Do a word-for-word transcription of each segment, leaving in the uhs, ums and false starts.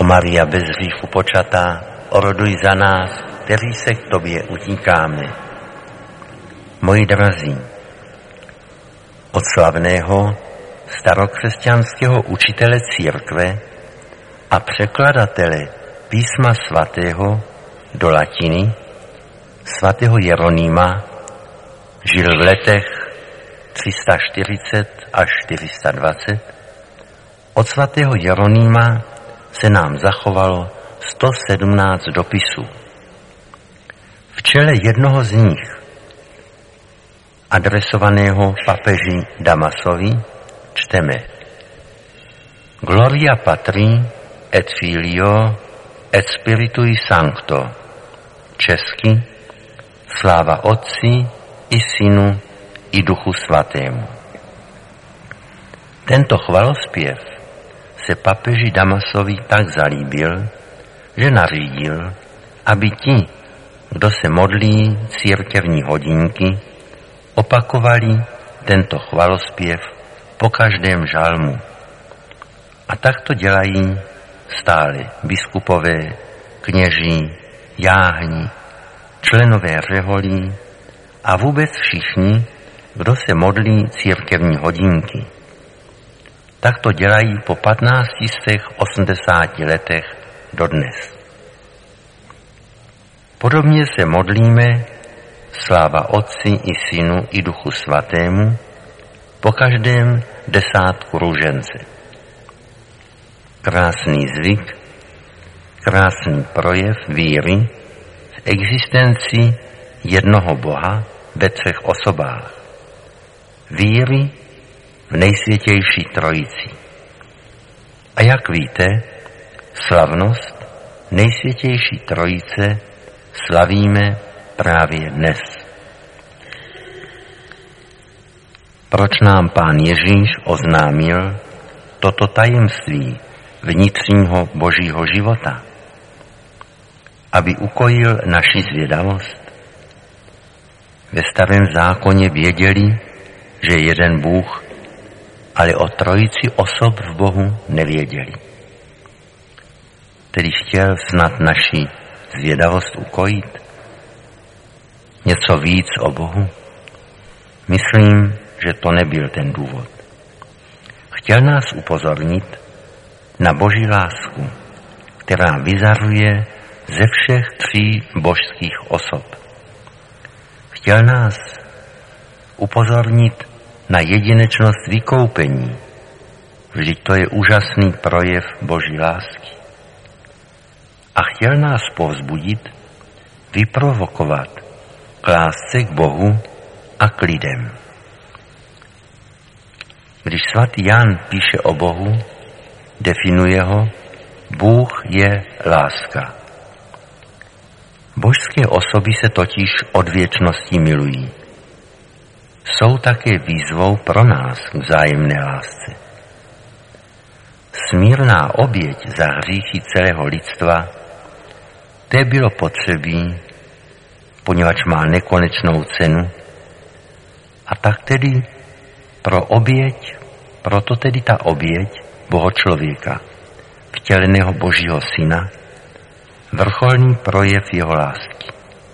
Maria bez hříchu počatá, oroduj za nás, kteří se k tobě utíkáme. Moji drazí, od slavného starokřesťanského učitele církve a překladatele písma svatého do latiny, svatého Jeronýma, žil v letech tři sta čtyřicet až čtyři sta dvacet. Od svatého Jeronýma se nám zachovalo sto sedmnáct dopisů. V čele jednoho z nich, adresovaného papeži Damasovi, čteme: Gloria Patri et Filio et Spiritui Sancto. Česky: sláva Otci i Synu i Duchu Svatému. Tento chvalospěv se papeži Damasovi tak zalíbil, že nařídil, aby ti, kdo se modlí církevní hodinky, opakovali tento chvalospěv po každém žalmu. A tak to dělají stále biskupové, kněží, jáhni, členové řeholí a vůbec všichni, kdo se modlí církevní hodinky. Tak to dělají po patnácti stech osmdesáti letech dodnes. Podobně se modlíme sláva Otci i Synu i Duchu Svatému po každém desátku růžence. Krásný zvyk, krásný projev víry v existenci jednoho Boha ve třech osobách. Víry v nejsvětější trojici. A jak víte, slavnost nejsvětější trojice slavíme právě dnes. Proč nám Pán Ježíš oznámil toto tajemství vnitřního božího života? Aby ukojil naši zvědavost. Ve starém zákoně věděli, že jeden Bůh, ale o trojici osob v Bohu nevěděli. Tedy chtěl snad naši zvědavost ukojit? Něco víc o Bohu? Myslím, že to nebyl ten důvod. Chtěl nás upozornit na boží lásku, která vyzařuje ze všech tří božských osob. Chtěl nás upozornit na jedinečnost vykoupení. Vždyť to je úžasný projev boží lásky. A chtěl nás povzbudit, vyprovokovat k lásce k Bohu a k lidem. Když svatý Jan píše o Bohu, definuje ho: Bůh je láska. Božské osoby se totiž od věčnosti milují. Jsou také výzvou pro nás k vzájemné lásce. Smírná oběť za hříchy celého lidstva, té bylo potřebí, poněvadž má nekonečnou cenu, a tak tedy pro oběť, proto tedy ta oběť bohočlověka, vtěleného Božího Syna, vrcholný projev jeho lásky.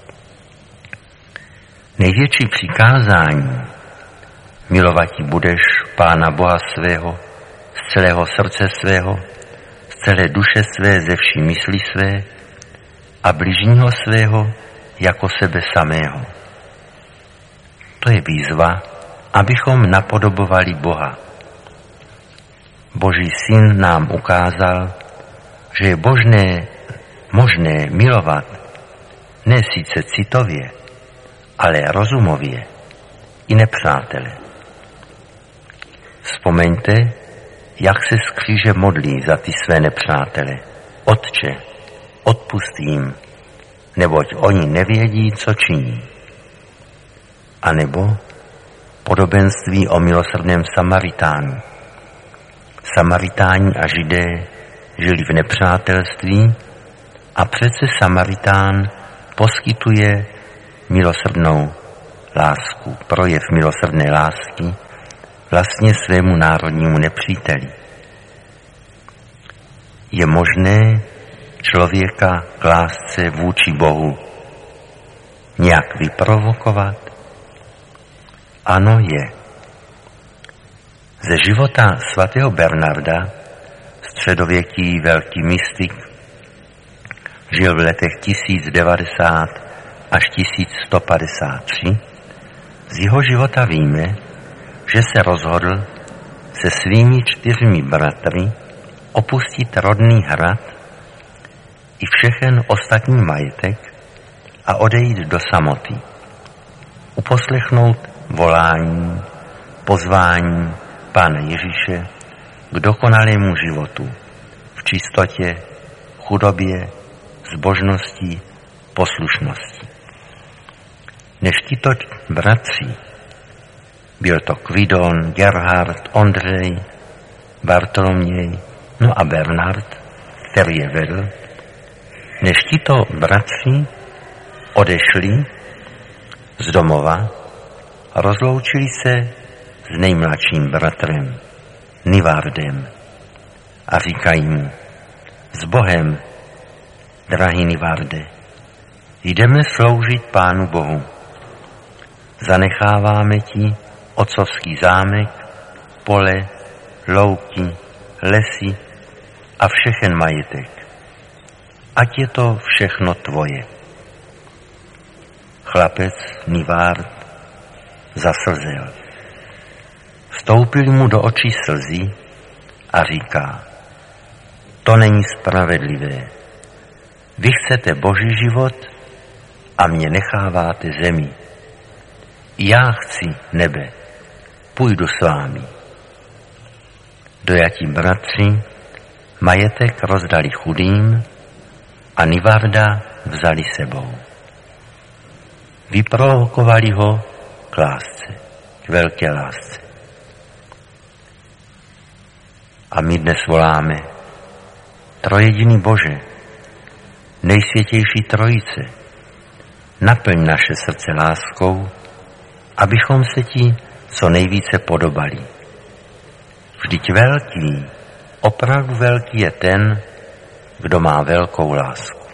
Největší přikázání: milovati budeš Pána Boha svého z celého srdce svého, z celé duše své, ze vší mysli své a bližního svého jako sebe samého. To je výzva, abychom napodobovali Boha. Boží Syn nám ukázal, že je božné, možné milovat ne sice citově, ale rozumově i nepřátele. Vzpomeňte, jak se z kříže modlí za ty své nepřátele. Otče, odpusť jim, neboť oni nevědí, co činí. A nebo podobenství o milosrdném Samaritánu. Samaritáni a Židé žili v nepřátelství a přece Samaritán poskytuje milosrdnou lásku, projev milosrdné lásky vlastně svému národnímu nepříteli. Je možné člověka k lásce vůči Bohu nějak vyprovokovat? Ano, je. Ze života svatého Bernarda, středověký velký mystik, žil v letech tisíc devadesát až tisíc sto padesát tři. Z jeho života víme, že se rozhodl se svými čtyřmi bratry opustit rodný hrad i všechen ostatní majetek a odejít do samoty. Uposlechnout volání, pozvání Pána Ježíše k dokonalému životu v čistotě, chudobě, zbožnosti, poslušnosti. Než tito bratři, byl to Kvidon, Gerhard, Ondřej, Bartoloměj, no a Bernard, který je vedl, než tito bratři odešli z domova, rozloučili se s nejmladším bratrem, Nivardem, a říkají mu: s Bohem, drahý Nivarde, jdeme sloužit Pánu Bohu. Zanecháváme ti otcovský zámek, pole, louky, lesy a všechen majetek. Ať je to všechno tvoje. Chlapec Nivard zaslzel. Vstoupil mu do očí slzy a říká: to není spravedlivé. Vy chcete Boží život a mě necháváte zemi. Já chci nebe, půjdu s vámi. Dojatí bratři majetek rozdali chudým a Nivarda vzali sebou. Vyprovokovali ho k lásce, k velké lásce. A my dnes voláme: trojediný Bože, nejsvětější Trojice, naplň naše srdce láskou, abychom se ti co nejvíce podobali. Vždyť velký, opravdu velký je ten, kdo má velkou lásku.